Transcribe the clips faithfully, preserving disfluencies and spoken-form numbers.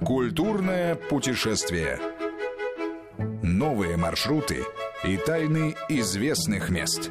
Культурное путешествие. Новые маршруты и тайны известных мест.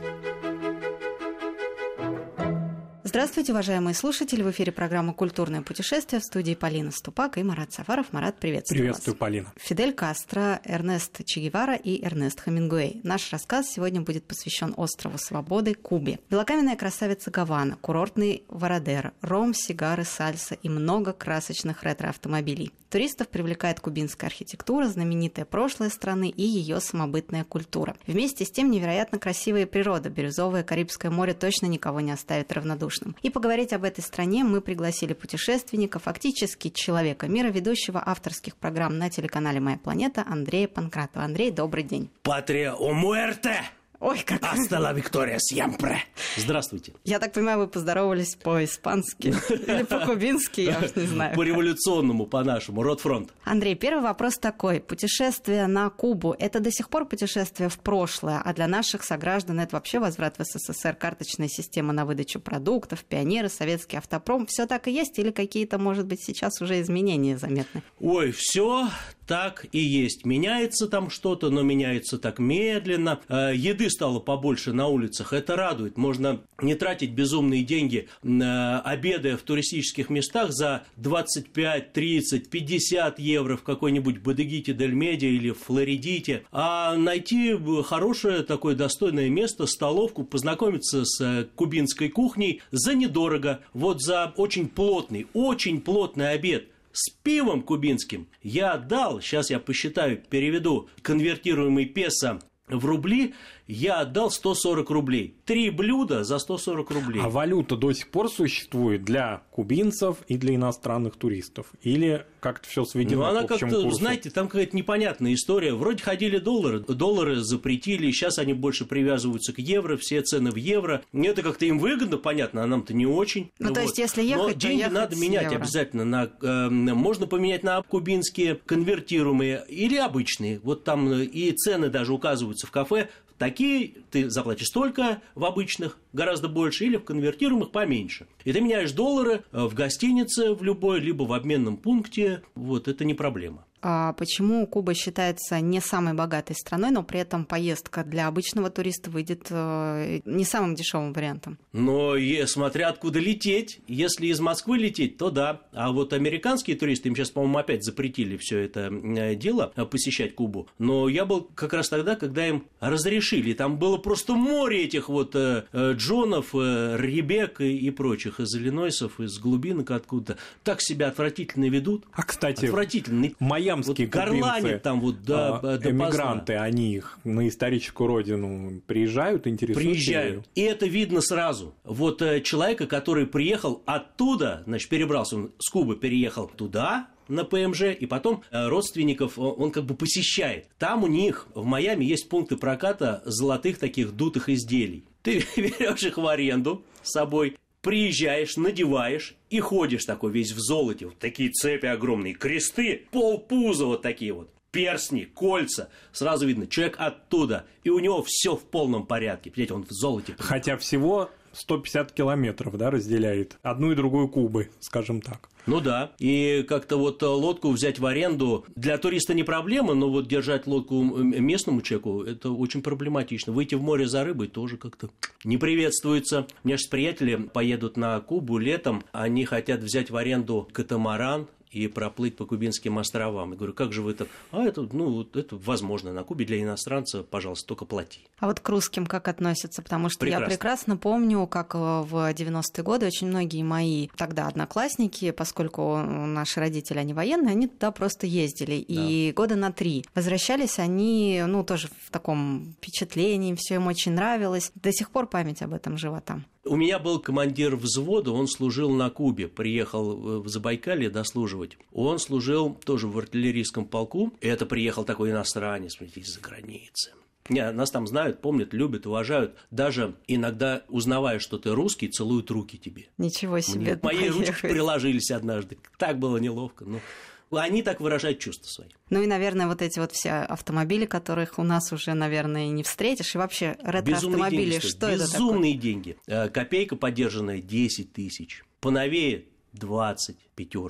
Здравствуйте, уважаемые слушатели! В эфире программа «Культурное путешествие», в студии Полина Ступак и Марат Сафаров. Марат, приветствую Приветствую, вас. Полина. Фидель Кастро, Эрнест Че Гевара и Эрнест Хемингуэй. Наш рассказ сегодня будет посвящен острову Свободы, Кубе. Белокаменная красавица Гавана, курортный Вородеро, ром, сигары, сальса и много красочных ретро-автомобилей. Туристов привлекает кубинская архитектура, знаменитое прошлое страны и ее самобытная культура. Вместе с тем невероятно красивая природа. Бирюзовое Карибское море точно никого не оставит равнодушным. И поговорить об этой стране мы пригласили путешественника, фактически человека мира, ведущего авторских программ на телеканале «Моя планета» Андрея Панкратова. Андрей, добрый день. Патрия о муэрте! Ой, как... Hasta la victoria siempre! Здравствуйте. Я так понимаю, вы поздоровались по-испански или по-кубински, я уж не знаю. По-революционному, по-нашему, ротфронт. Андрей, первый вопрос такой. Путешествие на Кубу – это до сих пор путешествие в прошлое, а для наших сограждан это вообще возврат в СССР, карточная система на выдачу продуктов, пионеры, советский автопром. Все так и есть или какие-то, может быть, сейчас уже изменения заметны? Ой, все так и есть. Меняется там что-то, но меняется так медленно. Еды стало побольше на улицах, это радует. Можно не тратить безумные деньги, обедая в туристических местах за двадцать пять, тридцать, пятьдесят евро в какой-нибудь Бодегите-дель-Медиа или в Флоридите, а найти хорошее такое достойное место, столовку, познакомиться с кубинской кухней за недорого, вот за очень плотный, очень плотный обед. С пивом кубинским я отдал, сейчас я посчитаю, переведу конвертируемый песо в рубли, я отдал сто сорок рублей. Три блюда за сто сорок рублей. А валюта до сих пор существует для кубинцев и для иностранных туристов? Или как-то все сведено ну, она к общему как-то, курсу? знаете, там какая-то непонятная история. Вроде ходили доллары, доллары запретили, сейчас они больше привязываются к евро, все цены в евро. Это как-то им выгодно, понятно, а нам-то не очень. Ну, вот. то есть, если ехать, но то деньги ехать надо с менять евро. обязательно. На, э, можно поменять на кубинские конвертируемые или обычные. Вот там и цены даже указываются в кафе. Такие ты заплатишь столько в обычных, гораздо больше, или в конвертируемых поменьше. И ты меняешь доллары в гостинице в любой, либо в обменном пункте. Вот, это не проблема. А почему Куба считается не самой богатой страной, но при этом поездка для обычного туриста выйдет э, не самым дешевым вариантом? Но е, смотря откуда лететь. Если из Москвы лететь, то да. А вот американские туристы, им сейчас, по-моему, опять запретили все это э, дело, э, посещать Кубу. Но я был как раз тогда, когда им разрешили. Там было просто море этих вот э, э, Джонов, э, Ребек и, и прочих, из Иллинойсов, из глубинок откуда-то. Так себя отвратительно ведут. А, кстати, отвратительно. Майамские вот горланит там вот до, а, до эмигранты, поздна. Они их на историческую родину приезжают, интересуются? Приезжают. И это видно сразу. Вот э, человека, который приехал оттуда, значит, перебрался, он с Кубы переехал туда, на ПМЖ, и потом э, родственников он, он как бы посещает. Там у них в Майами есть пункты проката золотых таких дутых изделий. Ты берешь их в аренду с собой, приезжаешь, надеваешь и ходишь такой весь в золоте. Вот такие цепи огромные, кресты, полпуза вот такие вот. Перстни, кольца. Сразу видно, человек оттуда. И у него все в полном порядке. Понимаете, он в золоте. Хотя всего сто пятьдесят километров, да, разделяет одну и другую Кубы, скажем так. Ну да, и как-то вот лодку взять в аренду для туриста не проблема, но вот держать лодку местному человеку – это очень проблематично. Выйти в море за рыбой тоже как-то не приветствуется. У меня сейчас приятели поедут на Кубу летом, они хотят взять в аренду катамаран и проплыть по Кубинским островам. Я говорю, как же вы это? А это, ну, это возможно. На Кубе для иностранца, пожалуйста, только плати. А вот к русским как относятся? Потому что прекрасно. Я прекрасно помню, как в девяностые годы очень многие мои тогда одноклассники, поскольку наши родители, они военные, они туда просто ездили. И да. года на три. Возвращались они, ну, тоже в таком впечатлении, все им очень нравилось. До сих пор память об этом жива там. У меня был командир взвода, он служил на Кубе, приехал в Забайкалье дослуживать. Он служил тоже в артиллерийском полку, и это приехал такой иностранец, смотрите, из-за границы. Не, нас там знают, помнят, любят, уважают. Даже иногда, узнавая, что ты русский, целуют руки тебе. Ничего себе. Мне, мои ручки приложились однажды. Так было неловко, но... Они так выражают чувства свои. Ну и, наверное, вот эти вот все автомобили, которых у нас уже, наверное, не встретишь. И вообще ретро-автомобили, что это такое? Безумные деньги. Копейка подержанная десять тысяч. Поновее двадцать, пятерка.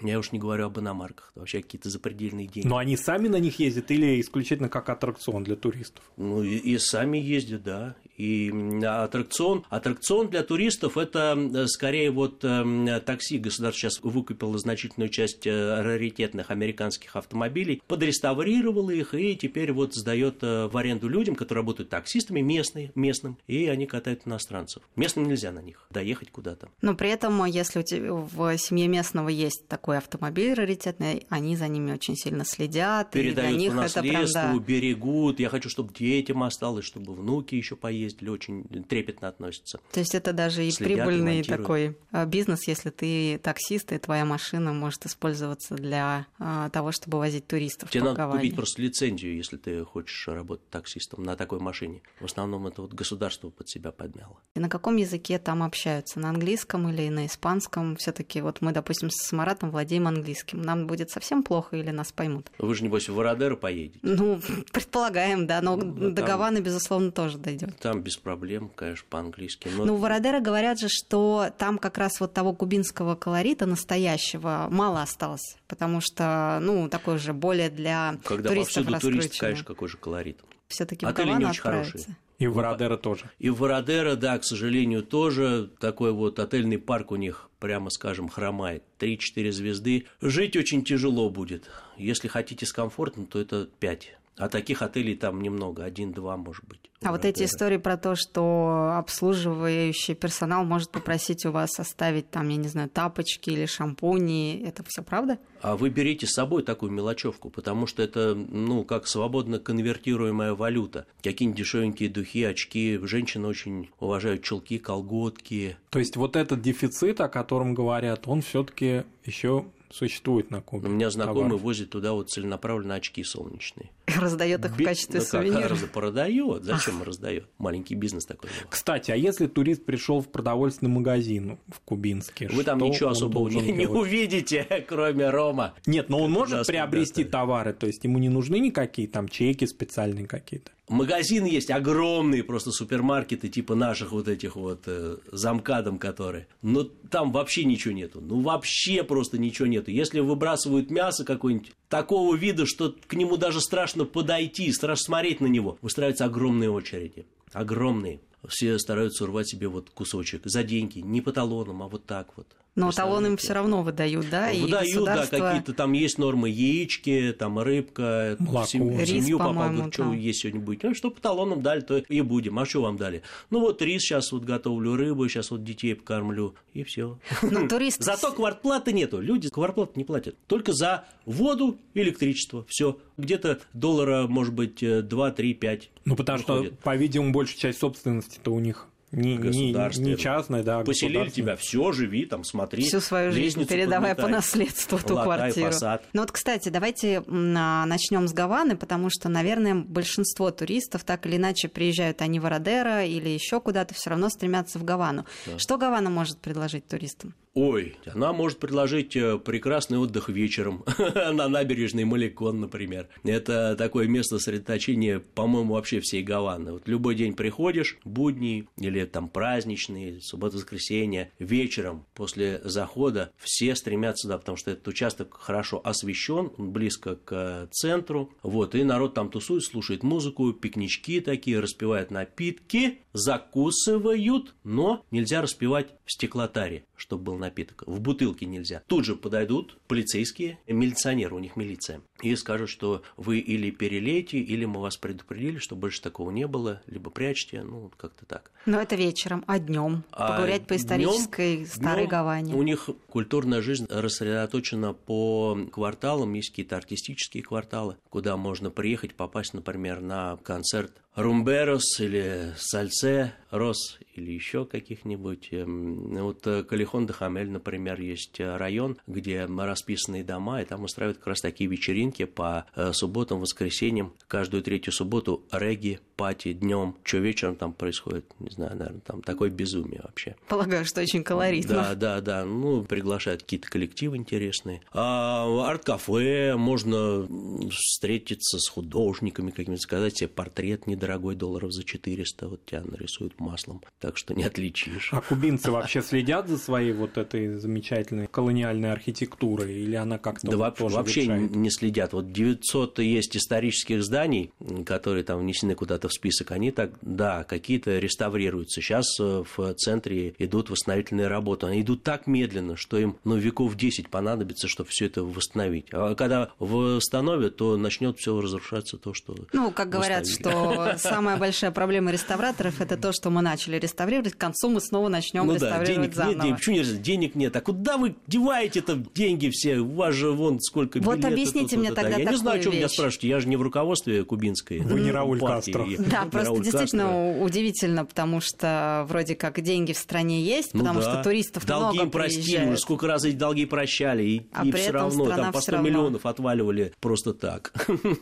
Я уж не говорю об иномарках, вообще какие-то запредельные деньги. Но они сами на них ездят или исключительно как аттракцион для туристов? Ну, и, и сами ездят, да. И аттракцион, аттракцион для туристов – это скорее вот э, такси. Государство сейчас выкупило значительную часть раритетных американских автомобилей, подреставрировало их и теперь вот сдает в аренду людям, которые работают таксистами, местные, местным, и они катают иностранцев. Местным нельзя на них доехать куда-то. Но при этом, если у тебя в семье местного есть такой автомобиль раритетный, они за ними очень сильно следят. Передают и для них по наследству, это прям, да. берегут. Я хочу, чтобы детям осталось, чтобы внуки еще поездили, очень трепетно относятся. То есть это даже и Следят, прибыльный и такой бизнес, если ты таксист, и твоя машина может использоваться для а, того, чтобы возить туристов. Тебе по надо Гаване. купить просто лицензию, если ты хочешь работать таксистом на такой машине. В основном это вот государство под себя подмяло. И на каком языке там общаются? На английском или на испанском? Все-таки вот мы, допустим, с Маратом владеем английским. Нам будет совсем плохо или нас поймут? Вы же, небось, в Вородеро поедете? Ну, предполагаем, да, но Ну, до там- Гаваны, безусловно, тоже дойдет. Там без проблем, конечно, по-английски. Но Ну, в Вородеро говорят же, что там как раз вот того кубинского колорита настоящего мало осталось, потому что, ну, такой же более для когда туристов повсюду турист, раскрученный. конечно, какой же колорит. Все-таки в Отели не Гавану очень отправиться. хорошие. И в Вородеро тоже. И в Вородеро, да, к сожалению, тоже такой вот отельный парк у них, прямо скажем, хромает. три-четыре звезды. Жить очень тяжело будет. Если хотите с комфортом, то это пять. А таких отелей там немного, один-два, может быть. А вот эти Вородеро. истории про то, что обслуживающий персонал может попросить у вас оставить там, я не знаю, тапочки или шампуни, это все правда? А вы берите с собой такую мелочевку, потому что это, ну, как свободно конвертируемая валюта. Какие-нибудь дешевенькие духи, очки. Женщины очень уважают чулки, колготки. То есть вот этот дефицит, о котором говорят, он все-таки еще существует на Кубе. У меня знакомый товаров. возит туда вот целенаправленно очки солнечные. Раздает их в Би- качестве ну, как, сувенира. раз- продает. Зачем раздает? Маленький бизнес такой. у него. Кстати, а если турист пришел в продовольственный магазин в Кубинске, Вы там что ничего он особого не, должен не делать? увидите, кроме рома. Нет, но он может нас приобрести куда-то. товары, то есть ему не нужны никакие там чеки специальные какие-то. Магазины есть огромные, просто супермаркеты, типа наших вот этих вот э, замкадом, которые. Но там вообще ничего нету. Ну, вообще просто ничего нету. Если выбрасывают мясо какое-нибудь такого вида, что к нему даже страшно подойти, страшно смотреть на него, выстраиваются огромные очереди. Огромные. Все стараются урвать себе вот кусочек за деньги. Не по талонам, а вот так вот. Но талон им Представляете? все равно выдают, да? И Выдают, да, государство... какие-то там есть нормы, яички, там рыбка, Молоко. в семью, в Рис, семью попал, по-моему, говорит, что там. есть сегодня будет. Ну, что по талонам дали, то и будем. А что вам дали? Ну, вот рис сейчас вот готовлю, рыбу, сейчас вот детей покормлю, и все. Но турист... Зато квартплаты нету. Люди квартплаты не платят. Только за воду и электричество. Все. Где-то доллара, может быть, два, три, пять. Ну, потому выходит. что, по-видимому, большая часть собственности-то у них не, не, Государственная. не частная, да, Поселили государственная. тебя, все, живи, там, смотри. Всю свою жизнь лестницу передавая по подметай, наследству ту латай квартиру. фасад. Ну вот, кстати, давайте начнем с Гаваны, потому что, наверное, большинство туристов так или иначе приезжают они в Вородеро или еще куда-то, все равно стремятся в Гавану. Да. Что Гавана может предложить туристам? Ой, она может предложить э, прекрасный отдых вечером на набережной Маликон, например. Это такое место сосредоточения, по-моему, вообще всей Гаваны. Вот любой день приходишь, будний или там праздничный, суббота-воскресенье, вечером после захода все стремятся туда, потому что этот участок хорошо освещен, он близко к центру. Вот, и народ там тусует, слушает музыку, пикнички такие, распивают напитки, закусывают, но нельзя распивать в стеклотаре, чтобы был напиток. В бутылке нельзя. Тут же подойдут полицейские, милиционеры, у них милиция, и скажут, что вы или перелейте, или мы вас предупредили, что больше такого не было, либо прячьте, ну, вот как-то так. Но это вечером, а днем А погулять по исторической днём- старой днём Гаване. У них культурная жизнь рассредоточена по кварталам, есть какие-то артистические кварталы, куда можно приехать, попасть, например, на концерт Румберос или Сальсе Рос или еще каких-нибудь. Вот Калехон де Хамель, например, есть район, где расписанные дома, и там устраивают как раз такие вечеринки по субботам, воскресеньям. Каждую третью субботу регги-пати. пати днем. Что вечером там происходит, не знаю, наверное, там такое безумие вообще. Полагаю, что очень колоритно. Да, да, да. Ну, приглашают какие-то коллективы интересные. А в арт-кафе можно встретиться с художниками какими-то, сказать себе портрет недорогой, долларов за четыреста, вот тебя нарисуют маслом, так что не отличишь. А кубинцы вообще следят за своей вот этой замечательной колониальной архитектурой, или она как-то Да вот тоже вообще ветшает? Не следят. Вот девятьсот есть исторических зданий, которые там внесены куда-то в список, они так, да, какие-то реставрируются. Сейчас в центре идут восстановительные работы. Они идут так медленно, что им ну, веков десять понадобится, чтобы все это восстановить. А когда восстановят, то начнет все разрушаться то, что Ну, как говорят, что самая большая проблема реставраторов – это то, что мы начали реставрировать, к концу мы снова начнем ну реставрировать да, денег заново. нет, денег, почему нет, денег нет, а куда вы деваете-то деньги все, у вас же вон сколько Вот билетов. объясните тут, мне тут, тогда Я такую не знаю, о чем вещь. меня спрашиваете, я же не в руководстве кубинской. Вы не Рауль партии. Кастро. Да, Не просто Рауль действительно Кастро. удивительно, потому что вроде как деньги в стране есть, Ну потому да. что туристов долги много им простили, приезжает. уже сколько раз эти долги прощали, и, А и при все этом равно страна там по всё сто равно. миллионов отваливали просто так.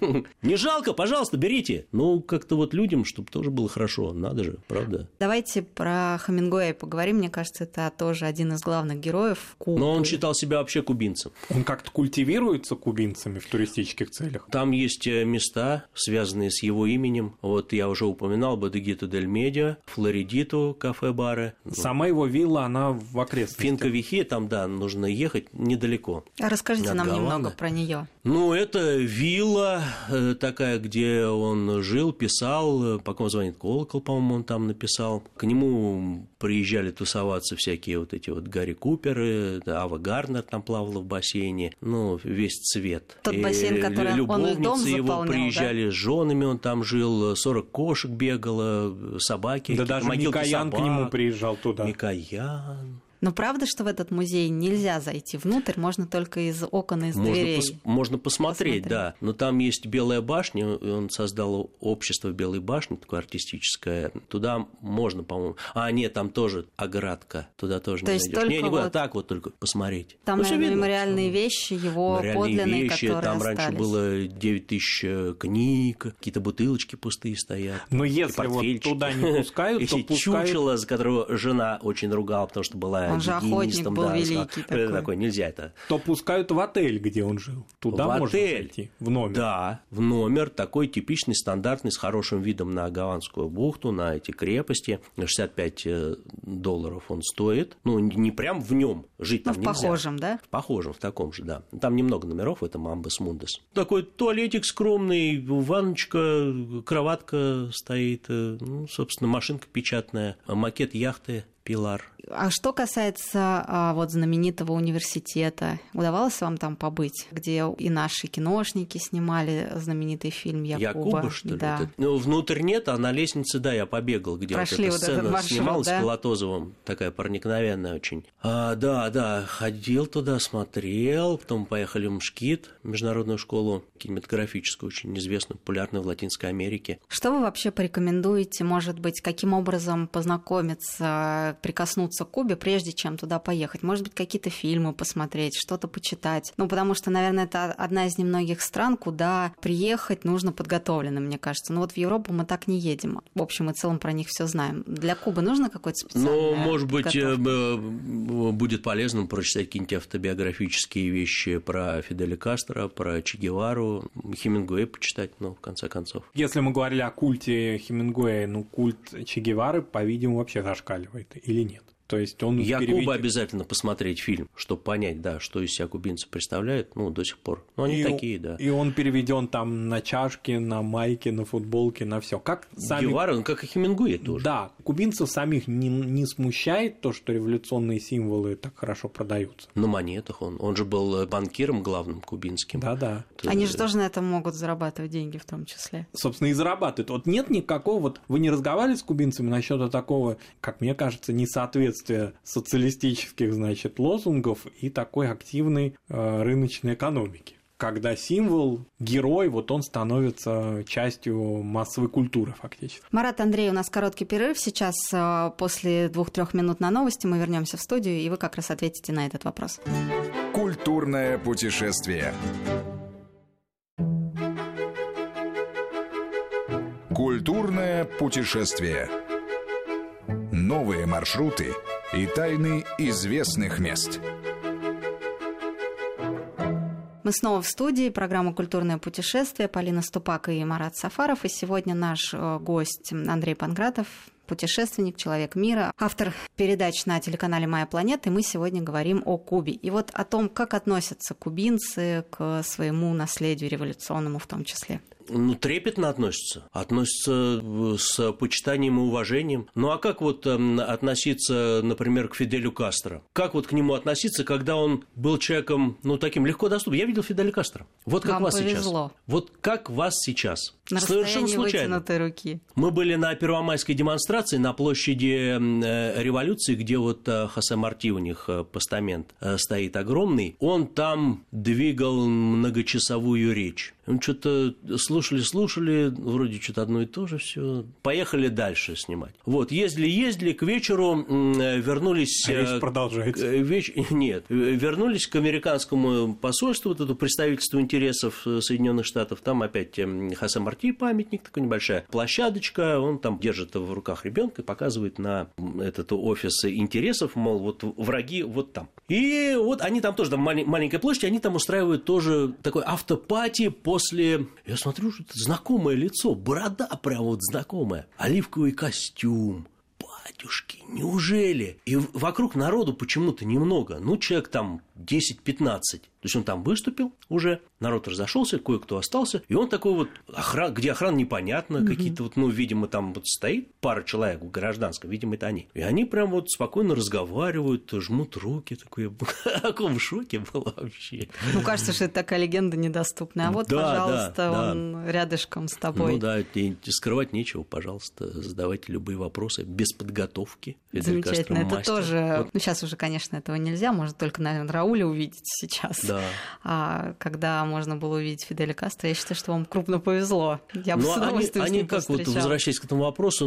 Не жалко, пожалуйста, берите. Ну, как-то вот людям, чтобы тоже было хорошо, надо же, правда? Давайте про Хемингуэя поговорим. Мне кажется, это тоже один из главных героев Кубы. Но он считал себя вообще кубинцем. Он как-то культивируется кубинцами в туристических целях? Там есть места, связанные с его именем. Вот я уже упоминал Бодегито дель Медио, Флоридиту, кафе-бары. Сама его вилла, она в окрестностях. Финка-Вихе, там, да, нужно ехать недалеко. А расскажите От нам Гаваны. немного про нее. Ну, это вилла э, такая, где он жил, писал, пока он звонит колокол, по-моему, он там написал. К нему приезжали тусоваться всякие вот эти вот Гарри Куперы, Ава Гарнер там плавала в бассейне, ну, весь цвет. Тот И бассейн, который он любовницы льдом его заполнял, приезжали с женами, он там жил, сорок кошек бегало, собаки, Да какие-то даже могилки Микоян к собак. нему приезжал туда. Микоян. Но правда, что в этот музей нельзя зайти внутрь, можно только из окон и из Можно, дверей? пос- можно посмотреть, Посмотреть. да. Но там есть Белая башня, и он создал общество Белой башни, такое артистическое. Туда можно, по-моему... А, нет, там тоже оградка, туда тоже То не есть зайдешь. только Не, не, вот- так вот только посмотреть. Там, Ну, всё наверное, видно. мемориальные вещи, его Мемориальные подлинные, вещи, которые там остались. раньше было девять тысяч книг, какие-то бутылочки пустые стоят. Но и если вот портфельчики. туда не пускают, то Эти пускают... чучело, за которого жена очень ругала, потому что была Он же охотник гигиенистом, был да, великий сказала, такой. «Э, такой, нельзя это. То пускают в отель, где он жил. Туда В можно отель? зайти, в номер. Да, в номер, такой типичный, стандартный, с хорошим видом на Гаванскую бухту, на эти крепости. шестьдесят пять долларов он стоит. Ну, не прям в нем жить Ну, там в нельзя. похожем, да? В похожем, в таком же, да. Там немного номеров в этом Амбас Мундес. Такой туалетик скромный, ванночка, кроватка стоит, э, ну, собственно, машинка печатная, макет яхты «Пилар». А что касается а, вот знаменитого университета, удавалось вам там побыть, где и наши киношники снимали знаменитый фильм «Якуба»? Якуба, что ли? Да. Вот это? Ну, внутрь нет, а на лестнице, да, я побегал, где Прошли вот вот эта этот сцена маршрут, снималась да? с Колотозовым, такая проникновенная очень. А, да, да, ходил туда, смотрел, потом поехали в МШКИТ, международную школу кинематографическую, очень известную, популярную в Латинской Америке. Что вы вообще порекомендуете, может быть, каким образом познакомиться, прикоснуться к Кубе, прежде чем туда поехать? Может быть, какие-то фильмы посмотреть, что-то почитать? Ну, потому что, наверное, это одна из немногих стран, куда приехать нужно подготовленным, мне кажется. Но вот в Европу мы так не едем. В общем и целом про них все знаем. Для Кубы нужно какое-то специальное Ну, может быть, подготовка? э, э, будет полезно прочитать какие-нибудь автобиографические вещи про Фиделя Кастро, про Че Гевару, Хемингуэя почитать, ну, в конце концов. Если мы говорили о культе Хемингуэя, ну, культ Че Гевары, по-видимому, вообще зашкаливает или нет? То есть он Якуба переведен- обязательно посмотреть фильм, чтобы понять, да, что из себя кубинцы представляют, ну, до сих пор. Ну, они и, такие, да. И он переведен там на чашки, на майки, на футболки, на все. Как сами... Гевара, ну, как и Хемингуэй тоже. Да, кубинцев самих не, не смущает то, что революционные символы так хорошо продаются. На монетах он. Он же был банкиром главным кубинским. Да-да. Они же тоже на этом могут зарабатывать деньги в том числе. Собственно, и зарабатывают. Вот нет никакого... Вот вы не разговаривали с кубинцами насчет такого, как мне кажется, несоответствия социалистических, значит, лозунгов и такой активной э, рыночной экономики, когда символ, герой, вот он становится частью массовой культуры фактически. Марат, Андрей, у нас короткий перерыв. Сейчас э, после двух-трех минут на новости мы вернемся в студию, и вы как раз ответите на этот вопрос. Культурное путешествие. Культурное Культурное путешествие. Новые маршруты и тайны известных мест. Мы снова в студии, программа «Культурное путешествие». Полина Ступак и Марат Сафаров. И сегодня наш гость Андрей Панкратов, путешественник, человек мира, автор передач на телеканале «Моя планета». И мы сегодня говорим о Кубе. И вот о том, как относятся кубинцы к своему наследию революционному в том числе. Ну, трепетно относятся. Относятся с почитанием и уважением. Ну, а как вот э, относиться, например, к Фиделю Кастро? Как вот к нему относиться, когда он был человеком, ну, таким легко доступным? Я видел Фиделя Кастро. Вот как Вам вас повезло. сейчас. Вот как вас сейчас. На Совершенно расстоянии случайно. вытянутой руки. Мы были на первомайской демонстрации на площади э, Революции, где вот э, Хосе Марти, у них э, постамент э, стоит огромный. Он там двигал многочасовую речь. Он что-то слушали-слушали, вроде что-то одно и то же все. Поехали дальше снимать. Вот, ездили-ездили, к вечеру э, вернулись... А речь э, продолжается. Э, веч... Нет, вернулись к американскому посольству, вот это представительство интересов Соединенных Штатов. Там опять э, Хосе Марти памятник, такая небольшая площадочка. Он там держит в руках ребенка и показывает на этот офис интересов, мол, вот враги вот там. И вот они там тоже, там маленькая площадь, они там устраивают тоже такой автопати после... Я смотрю, что это знакомое лицо, борода прям вот знакомая, оливковый костюм. Батюшки, неужели? И вокруг народу почему-то немного. Ну, человек там десять-пятнадцать. То есть он там выступил уже, народ разошелся, кое-кто остался. И он такой вот, охран, где охрана непонятно, mm-hmm. какие-то вот, ну, видимо, там вот стоит пара человек в гражданском, видимо, это они. И они прям вот спокойно разговаривают, жмут руки. Такой, в каком шоке было вообще. Ну, кажется, что это такая легенда недоступная. А вот, да, пожалуйста, да, он да. рядышком с тобой. Ну да, скрывать нечего, пожалуйста, задавайте любые вопросы без подготовки. Замечательно. Это мастер. тоже... Вот. Ну, сейчас уже, конечно, этого нельзя. Можно только, наверное, Рауля увидеть сейчас. Да. А когда можно было увидеть Фиделя Кастро, я считаю, что вам крупно повезло. Я бы ну, с удовольствием они, с ним они как вот, повстречалась. возвращаясь к этому вопросу,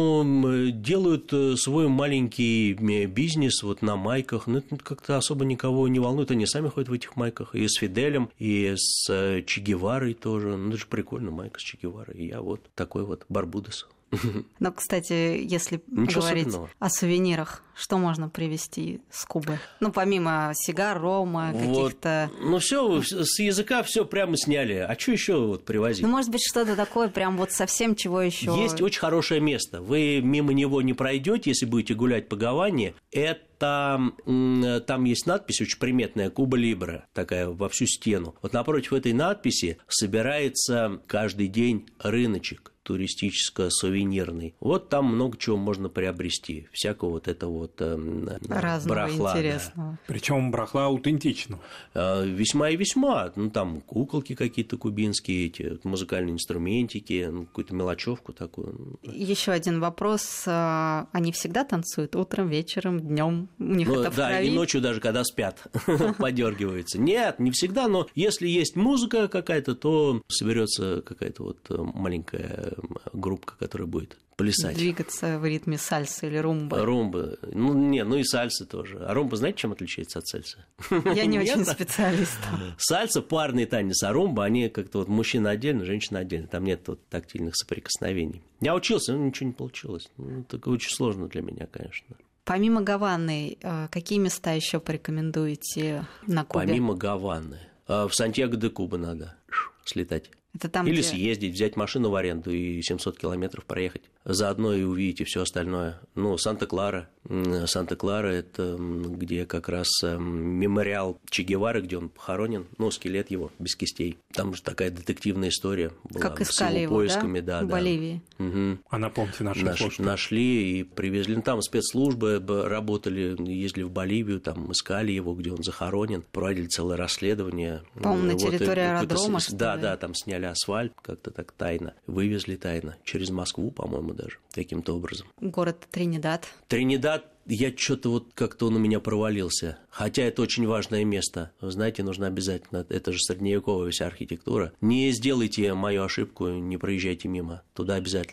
ну, делают свой маленький бизнес вот на майках. Ну, это как-то особо никого не волнует. Они сами ходят в этих майках. И с Фиделем, и с Че Геварой тоже. Ну, это же прикольно, майка с Че Геварой. И я вот такой вот Барбудос. Но, кстати, если Ничего говорить особенного. о сувенирах, что можно привезти с Кубы? Ну, помимо сигар, рома, вот. каких-то... Ну, все с языка все прямо сняли. А что еще вот привозить? Ну, может быть, что-то такое прям вот совсем чего еще. Есть очень хорошее место. Вы мимо него не пройдете, если будете гулять по Гаване. Это там есть надпись очень приметная «Куба Либра», такая во всю стену. Вот напротив этой надписи собирается каждый день рыночек туристическо-сувенирный. Вот там много чего можно приобрести. Всякого вот этого вот э, разного барахла. интересного. Да. Причем барахла аутентичного. Э, весьма и весьма. Ну, там куколки какие-то кубинские, эти музыкальные инструментики, ну, какую-то мелочевку такую. Еще один вопрос. Они всегда танцуют утром, вечером, днем? У них Ну, это в да, крови? и ночью даже, когда спят, подергиваются. Нет, не всегда, но если есть музыка какая-то, то соберется какая-то вот маленькая группка, которая будет плясать. Двигаться в ритме сальсы или румбы. Румбы. Ну, не, ну и сальсы тоже. А румба, знаете, чем отличается от сальсы? Я не очень специалист. Сальса, парный танец, а румба, они как-то вот мужчина отдельно, женщина отдельно. Там нет вот тактильных соприкосновений. Я учился, но ничего не получилось. Ну, это очень сложно для меня, конечно. Помимо Гаваны, какие места еще порекомендуете на Кубе? Помимо Гаваны. В Сантьяго-де-Куба надо слетать. Это там, Или где... съездить, взять машину в аренду и семьсот километров проехать. Заодно и увидите все остальное. Ну, Санта-Клара. Санта-Клара – это где как раз мемориал Че Гевары, где он похоронен. Ну, скелет его, без кистей. Там же такая детективная история была. Как искали с его, его, поисками, да? да? В да. Боливии. Угу. А напомните нашим Наш, слушателям. Нашли и привезли. Ну, там спецслужбы работали, ездили в Боливию, там искали его, где он захоронен. Проводили целое расследование. По-моему, на Вот, территории аэродрома, с... что ли? Да, да, там сняли асфальт как-то так тайно. Вывезли тайно. Через Москву, по-моему, даже. Каким-то образом. Город Тринидад. Тринидад, я что-то вот как-то он у меня провалился. Хотя это очень важное место. Вы знаете, нужно обязательно. Это же средневековая вся архитектура. Не сделайте мою ошибку, не проезжайте мимо. Туда обязательно.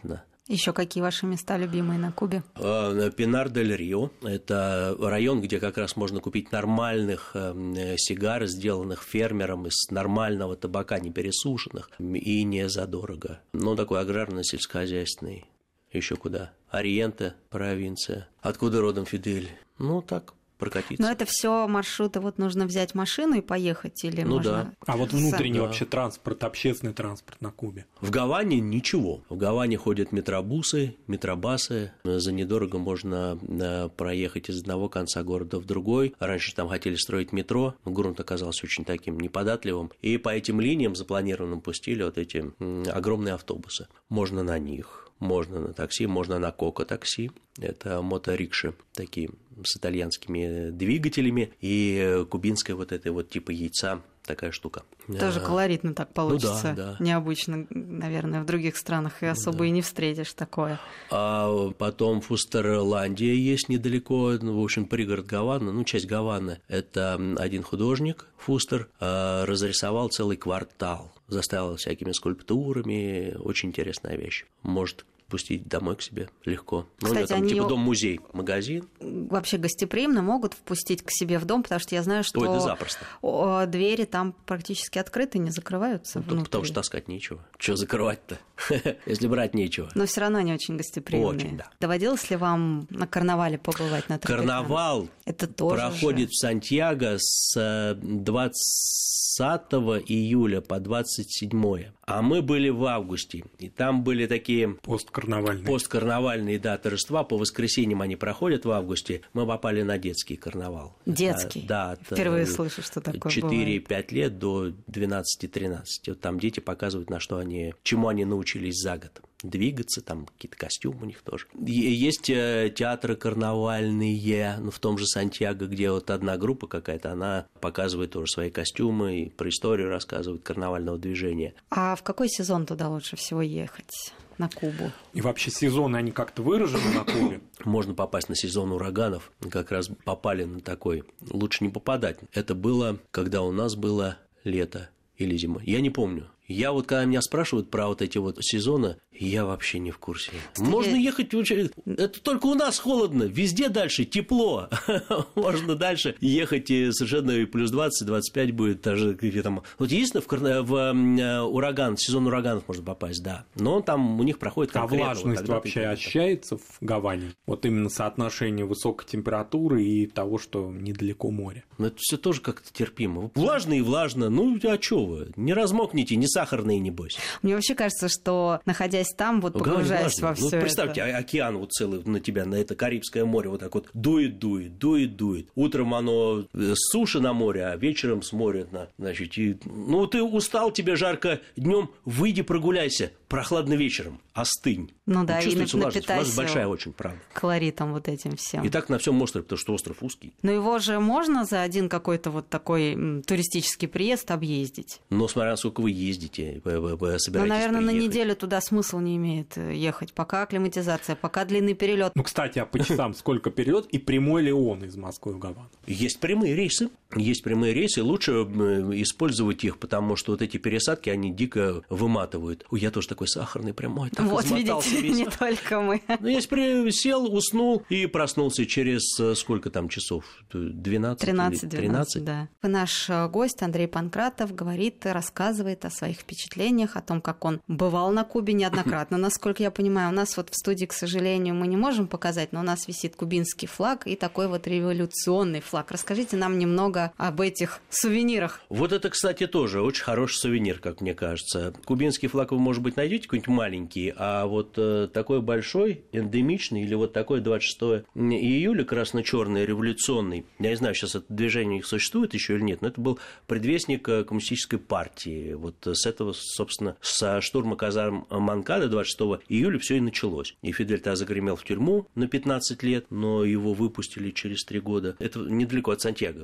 Еще какие ваши места любимые на Кубе? Пинар-дель-Рио. Это район, где как раз можно купить нормальных сигар, сделанных фермером из нормального табака, не пересушенных и не задорого. Ну, такой аграрно-сельскохозяйственный. Еще куда? Ориенте, провинция. Откуда родом Фидель? Ну, так, прокатиться. Но это все маршруты, вот нужно взять машину и поехать, или ну, можно... Да. А вот внутренний да. вообще транспорт, общественный транспорт на Кубе? В Гаване ничего. В Гаване ходят метробусы, метробасы. За недорого можно проехать из одного конца города в другой. Раньше там хотели строить метро, но грунт оказался очень таким неподатливым. И по этим линиям запланированным пустили вот эти огромные автобусы. Можно на них. Можно на такси, можно на кока-такси. Это моторикши такие с итальянскими двигателями и кубинская вот этой вот типа яйца такая штука. Тоже колоритно так получится. Ну, да, да. Необычно, наверное, в других странах и особо да. и не встретишь такое. А потом Фустерландия есть недалеко, ну, в общем, пригород Гаваны, ну, часть Гаваны. Это один художник, Фустер, разрисовал целый квартал, заставил всякими скульптурами, очень интересная вещь. Может пустить домой к себе легко. Ну, кстати, там, они типа дом-музей, магазин. Вообще гостеприимно могут впустить к себе в дом, потому что я знаю, что Ой, да запросто. двери там практически открыты, не закрываются. Ну, внутри. Потому что таскать нечего. Что закрывать-то, если брать нечего? Но все равно они очень гостеприимные. Очень, да. Доводилось ли вам на карнавале побывать на Тропикана? Карнавал Это тоже проходит же. в Сантьяго с двадцатого июля по двадцать седьмое. А мы были в августе, и там были такие посткарнавальные, посткарнавальные да, торжества. По воскресеньям они проходят в августе. Мы попали на детский карнавал. Детский? Да. Впервые слышу, что такое четыре-пять лет до двенадцати-тринадцати. Вот там дети показывают, на что они, чему они научились за год. Двигаться, там какие-то костюмы у них тоже. Есть театры карнавальные, ну, в том же Сантьяго, где вот одна группа какая-то, она показывает тоже свои костюмы и про историю рассказывает карнавального движения. А в какой сезон туда лучше всего ехать? На Кубу. И вообще сезоны, они как-то выражены на Кубе? Можно попасть на сезон ураганов. Как раз попали на такой. Лучше не попадать. Это было, когда у нас было лето или зима. Я не помню. Я вот, когда меня спрашивают про вот эти вот сезоны, я вообще не в курсе. Кстати, можно ехать... Это только у нас холодно, везде дальше тепло. Можно дальше ехать, и совершенно и плюс двадцать, двадцать пять будет. Даже там... Вот единственное, в, в ураган, сезон ураганов можно попасть, да. Но там у них проходит конкретно. А влажность вот вообще ощущается в Гаване? Вот именно соотношение высокой температуры и того, что недалеко море. Ну, это все тоже как-то терпимо. Влажно и влажно. Ну, а чё вы? Не размокните, не сахарные, небось. Мне вообще кажется, что, находясь там, вот погружаясь во все ну, представьте, это... океан вот целый на тебя, на это Карибское море, вот так вот дует, дует, дует, дует. Утром оно с суши на море, а вечером с моря. Значит, и... ну, ты устал, тебе жарко днем, выйди прогуляйся, прохладно вечером, остынь. Ну да, и напитайся влажность большая очень, правда. Колоритом вот этим всем. И так на всем острове, потому что остров узкий. Но его же можно за один какой-то вот такой м, туристический приезд объездить? Но смотря насколько вы ездите, вы, вы, вы собираетесь Ну, наверное, приехать. на неделю туда смысл не имеет ехать, пока акклиматизация, пока длинный перелет. Ну, кстати, а по часам сколько перелет и прямой ли он из Москвы в Гавану? Есть прямые рейсы. Есть прямые рейсы, лучше использовать их, потому что вот эти пересадки, они дико выматывают. Ой, я тоже такой сахарный, прям, ой, так вот, измотался видите, весь. Не только мы. Ну, я сел, уснул и проснулся через сколько там часов? двенадцать? тринадцать, тринадцать, да. Наш гость Андрей Панкратов говорит, рассказывает о своих впечатлениях, о том, как он бывал на Кубе неоднократно. Насколько я понимаю, у нас вот в студии, к сожалению, мы не можем показать, но у нас висит кубинский флаг и такой вот революционный флаг. Расскажите нам немного об этих сувенирах. Вот это, кстати, тоже очень хороший сувенир, как мне кажется. Кубинский флаг вы, может быть, найдете какой-нибудь маленький, а вот э, такой большой, эндемичный, или вот такой двадцать шестого июля, красно-черный, революционный. Я не знаю, сейчас это движение их существует еще или нет, но это был предвестник коммунистической партии. Вот с этого, собственно, со штурма казарм Монкада двадцать шестого июля все и началось. И Фидель-то загремел в тюрьму на пятнадцать лет, но его выпустили через три года. Это недалеко от Сантьяго. Вот, кстати,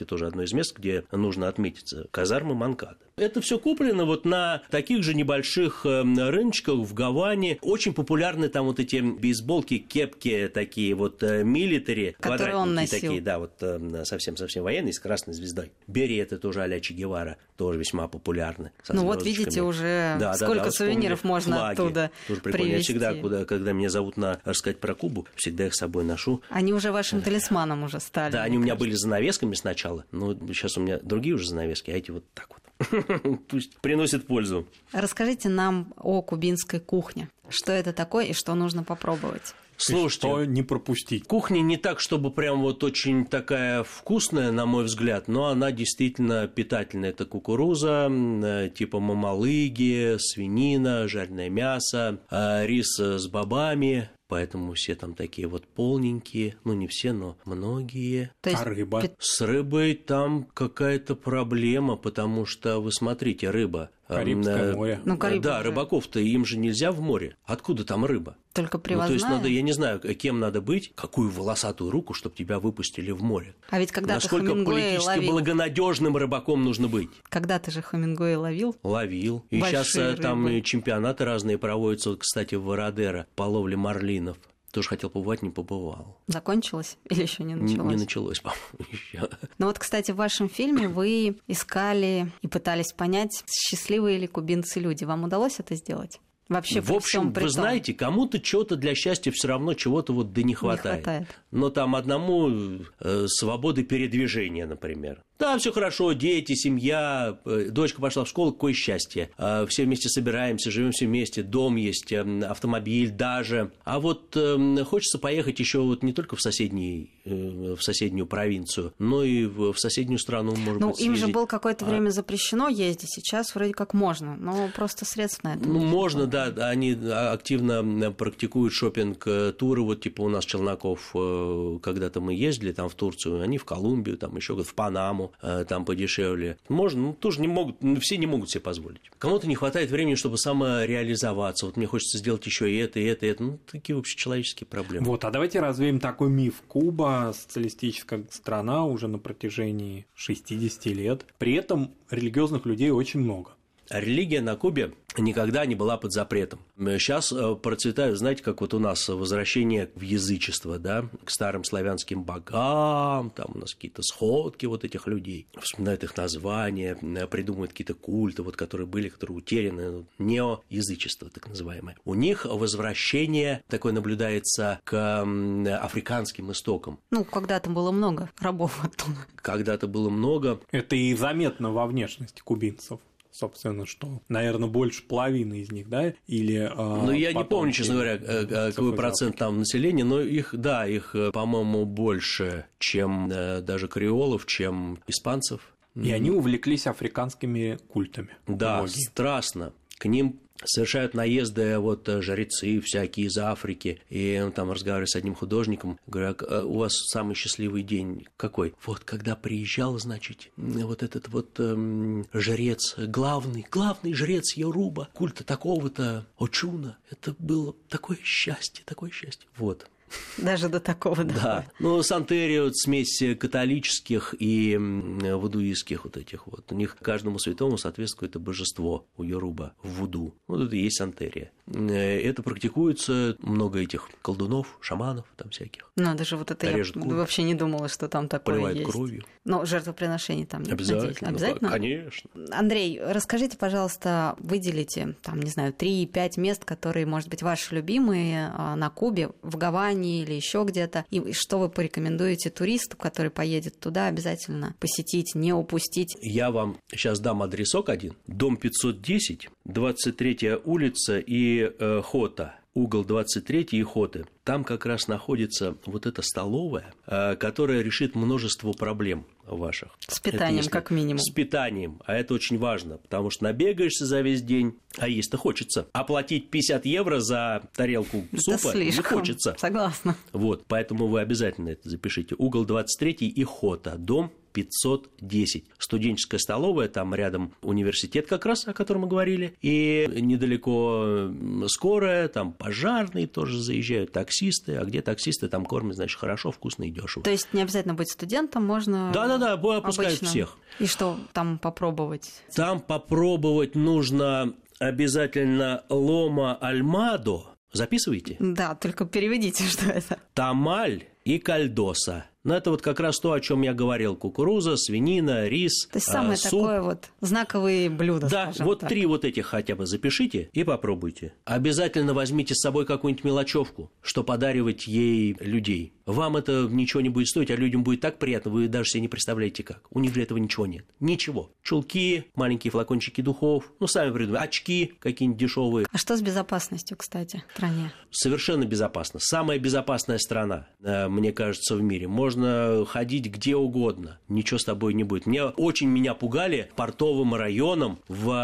тоже одно из мест, где нужно отметиться. Казармы Манкада. Это все куплено вот на таких же небольших рыночках в Гаване. Очень популярны там вот эти бейсболки, кепки такие вот милитари, которые он носил. Такие, да, вот совсем-совсем военные, с красной звездой. Береты тоже а-ля Че Гевара, тоже весьма популярны. Ну вот видите, уже да, сколько да, да, сувениров можно флаги. Оттуда тоже привезти. Я всегда, куда, когда меня зовут на рассказать про Кубу, всегда их с собой ношу. Они уже вашим талисманом уже стали. Да, они у меня были занавесками сначала, но сейчас у меня другие уже занавески, а эти вот так вот. Пусть приносит пользу. Расскажите нам о кубинской кухне. Что это такое и что нужно попробовать? Слушайте, что не пропустить? Кухня не так, чтобы прям вот очень такая вкусная, на мой взгляд, но она действительно питательная. Это кукуруза, типа мамалыги, свинина, жареное мясо, рис с бобами. Поэтому все там такие вот полненькие, ну не все, но многие. То есть... А рыба? С рыбой там какая-то проблема, потому что, вы смотрите, рыба. Карибское море. Ну, Кариб да, уже. Рыбаков-то им же нельзя в море. Откуда там рыба? Только привозная? Ну, то есть надо, я не знаю, кем надо быть, какую волосатую руку, чтобы тебя выпустили в море. А ведь когда-то Насколько Хемингуэй политически ловил. благонадежным рыбаком нужно быть? Когда-то же Хемингуэй ловил. Ловил. И Большие сейчас там рыбы. чемпионаты разные проводятся, вот, кстати, в Вородеро по ловле марлинов. Тоже хотел побывать, не побывал. Закончилось или еще не началось? Не началось, по-моему, еще. Ну вот, кстати, в вашем фильме вы искали и пытались понять, счастливые ли кубинцы люди. Вам удалось это сделать? Вообще, в общем, вы знаете, кому-то чего-то для счастья все равно чего-то вот да не хватает. Не хватает. Но там одному э, свободы передвижения, например. Да, все хорошо, дети, семья, э, дочка пошла в школу, какое счастье. Э, все вместе собираемся, живем все вместе, дом есть, э, автомобиль даже. А вот э, хочется поехать еще вот не только в, соседний, э, в соседнюю провинцию, но и в, в соседнюю страну, может ну, быть, им съездить. же было какое-то а... время запрещено ездить, сейчас вроде как можно, но просто средств на это. Ну, можно, да, они активно практикуют шопинг-туры, вот типа у нас Челноков, когда-то мы ездили там в Турцию, они в Колумбию, там еще в Панаму, там подешевле. Можно, ну, тоже не могут, все не могут себе позволить. Кому-то не хватает времени, чтобы самореализоваться, вот мне хочется сделать еще и это, и это, и это, ну, такие общечеловеческие проблемы. Вот, а давайте развеем такой миф. Куба – социалистическая страна уже на протяжении шестидесяти лет, при этом религиозных людей очень много. А религия на Кубе никогда не была под запретом. Сейчас процветают, знаете, как вот у нас возвращение в язычество, да, к старым славянским богам, там у нас какие-то сходки вот этих людей, вспоминают их названия, придумывают какие-то культы, вот, которые были, которые утеряны, неоязычество так называемое. У них возвращение такое наблюдается к африканским истокам. Ну, когда-то было много рабов оттуда. Когда-то было много. Это и заметно во внешности кубинцев. Собственно, что, наверное, больше половины из них, да, или... Ну, я не помню, честно говоря, какой процент там населения, но их, да, их, по-моему, больше, чем даже креолов, чем испанцев. И они увлеклись африканскими культами. Да, многие. Страстно. К ним совершают наезды вот жрецы всякие из Африки, и там разговариваю с одним художником, говорю, а у вас самый счастливый день какой? Вот когда приезжал, значит, вот этот вот эм, жрец, главный, главный жрец Йоруба, культа такого-то Очуна, это было такое счастье, такое счастье, вот. Даже до такого, да. Да. Ну, Сантерия, вот, смесь католических и вудуистских вот этих вот. У них каждому святому соответствует какое-то божество у Йоруба в вуду. Вот это и есть Сантерия. Это практикуется много этих колдунов, шаманов там всяких. Надо же, вот это Режет я кур. Вообще не думала, что там такое Поливает есть. кровью. Но жертвоприношение там нет. Обязательно. Обязательно? Конечно. Андрей, расскажите, пожалуйста, выделите, там, не знаю, три-пять мест, которые, может быть, ваши любимые на Кубе, в Гаване или еще где-то, и что вы порекомендуете туристу, который поедет туда, обязательно посетить, не упустить? Я вам сейчас дам адресок один. Дом пятьсот десять, двадцать третья улица и э, Хота. Угол двадцать третий и Хоты. Там как раз находится вот эта столовая, которая решит множество проблем ваших. С питанием, если... как минимум. С питанием. А это очень важно, потому что набегаешься за весь день, а есть-то хочется. Оплатить пятьдесят евро за тарелку это супа слишком. Не хочется. Согласна. Вот, поэтому вы обязательно это запишите. Угол двадцать третий и Хота. Дом пятьсот десять. Студенческая столовая, там рядом университет как раз, о котором мы говорили, и недалеко скорая, там пожарные тоже заезжают, таксисты, а где таксисты, там кормят, значит, хорошо, вкусно и дешево. То есть не обязательно быть студентом, можно... Да-да-да, опускают обычно. Всех. И что там попробовать? Там попробовать нужно обязательно лома альмадо. Записываете? Да, только переведите, что это. Тамаль и кальдоса. Ну, это вот как раз то, о чем я говорил. Кукуруза, свинина, рис, То есть самое э, суп. такое вот знаковые блюда, Да, скажем вот так. три вот этих хотя бы запишите и попробуйте. Обязательно возьмите с собой какую-нибудь мелочевку, что подаривать ей людей. Вам это ничего не будет стоить, а людям будет так приятно, вы даже себе не представляете как. У них для этого ничего нет. Ничего. Чулки, маленькие флакончики духов, ну, сами придумайте, очки какие-нибудь дешевые. А что с безопасностью, кстати, в стране? Совершенно безопасно. Самая безопасная страна, мне кажется, в мире. Можно ходить где угодно, ничего с тобой не будет. Мне очень меня пугали портовым районом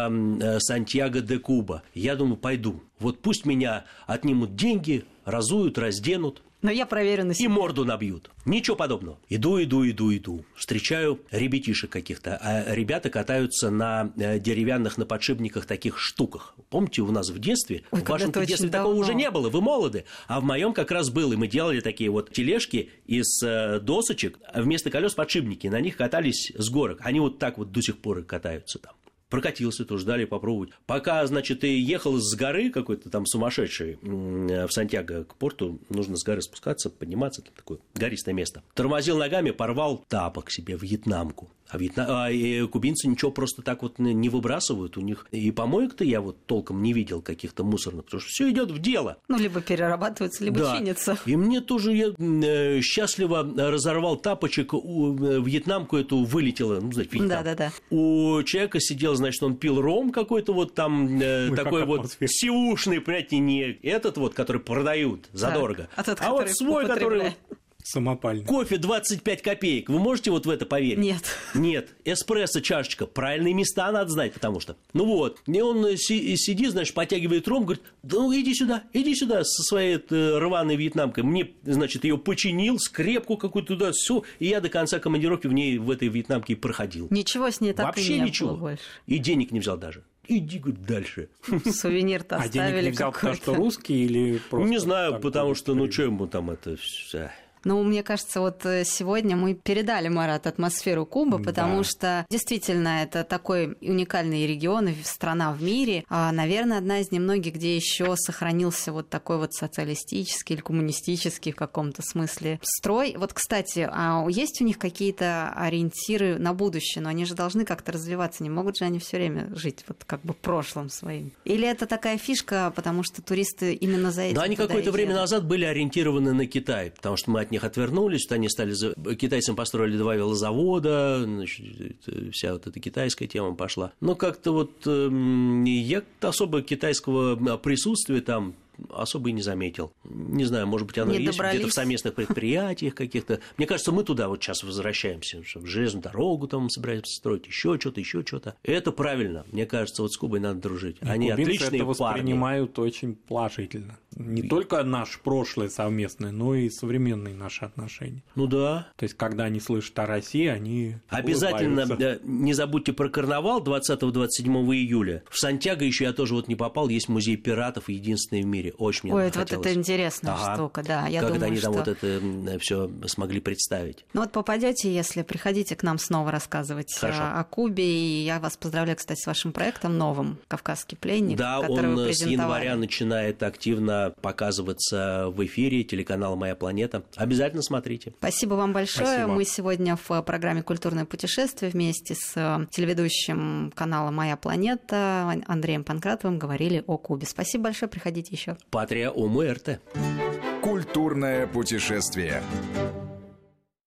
в Сантьяго-де-Куба. Я думаю, пойду. Вот пусть меня отнимут деньги, разуют, разденут. Но я проверю на себе. И морду набьют. Ничего подобного. Иду, иду, иду, иду. Встречаю ребятишек каких-то. А ребята катаются на деревянных, на подшипниках таких штуках. Помните, у нас в детстве, Ой, в вашем детстве давно. такого уже не было, вы молоды. А в моем как раз было. И мы делали такие вот тележки из досочек, а вместо колес подшипники. На них катались с горок. Они вот так вот до сих пор и катаются там. Прокатился тоже, дали попробовать. Пока, значит, ты ехал с горы какой-то там сумасшедший в Сантьяго к порту, нужно с горы спускаться, подниматься, там такое гористое место. Тормозил ногами, порвал тапок себе, вьетнамку. А, вьетна... а и кубинцы ничего просто так вот не выбрасывают. У них и помоек-то я вот толком не видел каких-то мусорных, потому что все идет в дело. Ну, либо перерабатывается, либо да. чинится. И мне тоже я э, счастливо разорвал тапочек, у, э, вьетнамку эту вылетела. Ну, знаете, Вьетнам. Да, да, да. У человека сидел, значит, он пил ром какой-то вот там, э, Ой, такой вот сивушный, понимаете, не этот вот, который продают задорого, так, а, тот, а вот свой, который... Самопальный. Кофе двадцать пять копеек. Вы можете вот в это поверить? Нет. Нет. Эспрессо, чашечка. Правильные места надо знать, потому что... Ну вот. И он си- сидит, значит, потягивает ром, говорит, да ну иди сюда, иди сюда со своей э, рваной вьетнамкой. Мне, значит, ее починил, скрепку какую-то туда, все. И я до конца командировки в ней, в этой вьетнамке и проходил. Ничего с ней так Вообще и не ничего. было больше. И денег не взял даже. Иди, говорит, дальше. Сувенир-то оставили. А денег не взял, потому что русский или просто... Не знаю, потому что, ну, что ему там это... Ну, мне кажется, вот сегодня мы передали, Марат, атмосферу Кубы, потому да. что действительно это такой уникальный регион и страна в мире. А, наверное, одна из немногих, где еще сохранился вот такой вот социалистический или коммунистический в каком-то смысле строй. Вот, кстати, а есть у них какие-то ориентиры на будущее? Но они же должны как-то развиваться, не могут же они все время жить вот как бы прошлым своим? Или это такая фишка, потому что туристы именно за этим? Да, они какое-то время назад были ориентированы на Китай, потому что мы от них отвернулись, они стали за... китайцам построили два велозавода, значит, вся вот эта китайская тема пошла. Но как-то вот э, я особо китайского присутствия там особо и не заметил. Не знаю, может быть, оно не есть добрались. где-то в совместных предприятиях каких-то. Мне кажется, мы туда вот сейчас возвращаемся, в железную дорогу там собираемся строить, еще что-то, еще что-то. Это правильно. Мне кажется, вот с Кубой надо дружить. И они отличные это парни. воспринимают очень положительно. Не и... только наше прошлое совместное, но и современные наши отношения. Ну да. То есть, когда они слышат о России, они обязательно улыбаются. Не забудьте про карнавал двадцатого-двадцать седьмого июля. В Сантьяго еще я тоже вот не попал, есть музей пиратов, единственный в мире. Очень мне Ой, хотелось. Вот это интересная ага. штука, да. Я как думаю, они что... там вот это все смогли представить. Ну вот попадете, если приходите к нам снова рассказывать Хорошо. о Кубе. И я вас поздравляю, кстати, с вашим проектом новым «Кавказский пленник», да, который он вы презентовали. С января начинает активно показываться в эфире, телеканал «Моя планета». Обязательно смотрите. Спасибо вам большое. Спасибо. Мы сегодня в программе «Культурное путешествие» вместе с телеведущим канала «Моя планета» Андреем Панкратовым говорили о Кубе. Спасибо большое, приходите еще. Патрия о муэрте. Культурное путешествие.